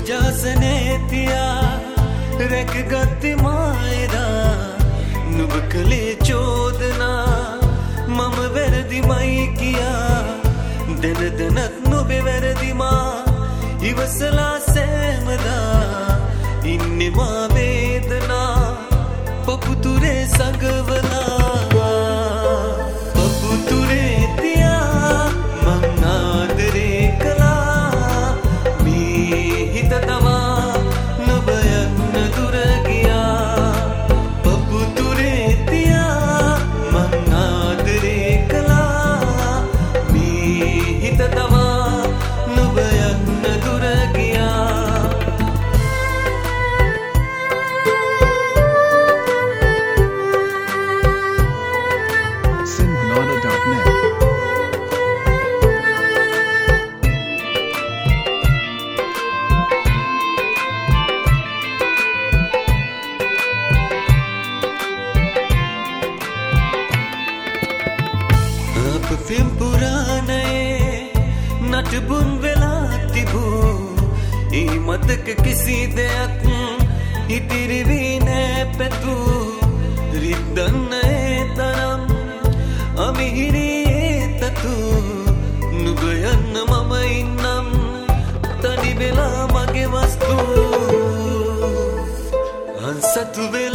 ජාසනේ තියා රැකගත්තේ මායදා නුඹ කලේ චෝදනා මම වැරදිමයි කියා දැන දැනත් නොබේ වැරදිමා ඉවසලා සෑමදා ඉන්නේ මා වේදනා පපුතුරේ සඟවලා පපුතුරේ තියා මං ආදරේ කළා මේ හිත තමා නුඹ යන්න දුර ගියා පපුතුරේ තියා මං ආදරේ කළා මේ හිත තමා නුඹ යන්න දුර ගියා फिल्म पुराने नटबुन वेला तिबू ई मतक किसी देक इतिरिवी ने पेतू रिद्दन तरम अमिहिरी ततू नुबयन्न मम इन्नम तनि बेला मगे वस्तु हंसतु